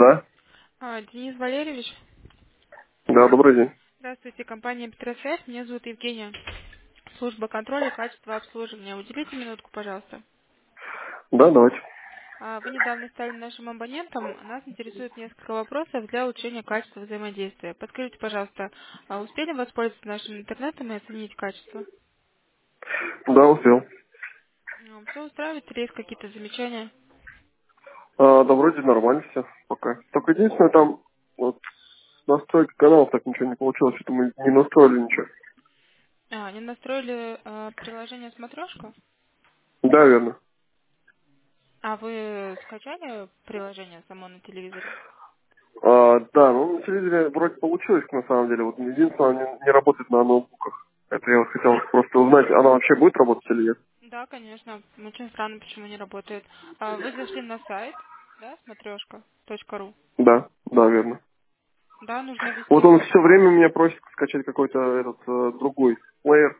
Да, Денис Валерьевич, да, добрый день. здравствуйте, компания Петросвязь, меня зовут Евгения, служба контроля и качества обслуживания. Уделите минутку, пожалуйста. Да, давайте. Вы недавно стали нашим абонентом, нас интересует несколько вопросов для улучшения качества взаимодействия. Подскажите, пожалуйста, успели воспользоваться нашим интернетом и оценить качество? Да, успел. Все устраивает или есть какие-то замечания? Да, вроде нормально все пока. Только единственное, там вот настройки каналов так ничего не получилось, что-то мы не настроили ничего. Не настроили приложение «Смотрешка»? Да, верно. А вы скачали приложение само на телевизоре? Да, ну на телевизоре вроде получилось на самом деле. Вот единственное, она не работает на ноутбуках. Это я вот хотел просто узнать, она вообще будет работать или нет? Да, конечно. Очень странно, почему не работает. Вы зашли на сайт, да, смотрешка.ру. Да, да, верно. Да, нужно Вот ввести. он все время меня просит скачать какой-то этот другой плеер.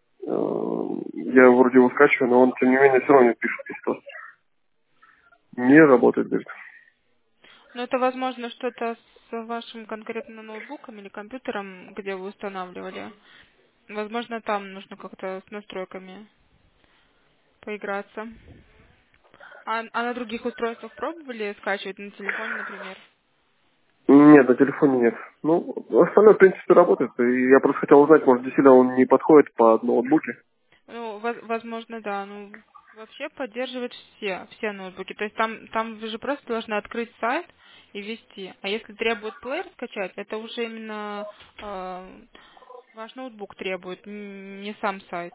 Я вроде его скачиваю, но он, тем не менее, все равно пишет, что не работает, говорит. Но это, возможно, что-то с вашим конкретно ноутбуком или компьютером, где вы устанавливали. Возможно, там нужно как-то с настройками поиграться. А на других устройствах пробовали скачивать на телефоне, например? Нет, на телефоне нет. Ну, остальное, в принципе, работает. И я просто хотел узнать, может, действительно он не подходит под ноутбуки. Ну, возможно, да. Ну, вообще поддерживает все ноутбуки. То есть там вы же просто должны открыть сайт и ввести. А если требует плеер скачать, это уже именно ваш ноутбук требует, не сам сайт.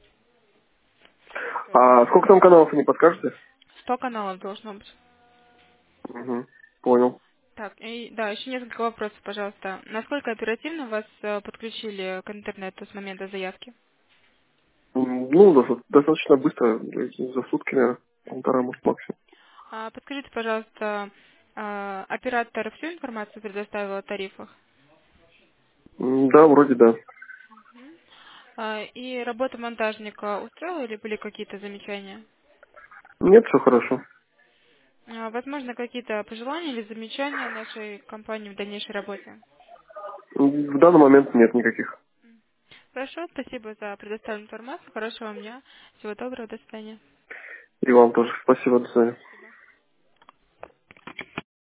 А сколько там каналов, не подскажете? 100 каналов должно быть. Угу, понял. Так, и да, еще несколько вопросов, пожалуйста. Насколько оперативно вас подключили к интернету с момента заявки? Ну, достаточно быстро, за сутки, наверное, полтора, может, максимум. Подскажите, пожалуйста, оператор всю информацию предоставил о тарифах? Да, вроде да. И работа монтажника устроила или были какие-то замечания? Нет, все хорошо. Возможно, какие-то пожелания или замечания нашей компании в дальнейшей работе? В данный момент нет никаких. Хорошо, спасибо за предоставленную информацию. Хорошего вам дня. Всего доброго, до свидания. И вам тоже спасибо, до свидания.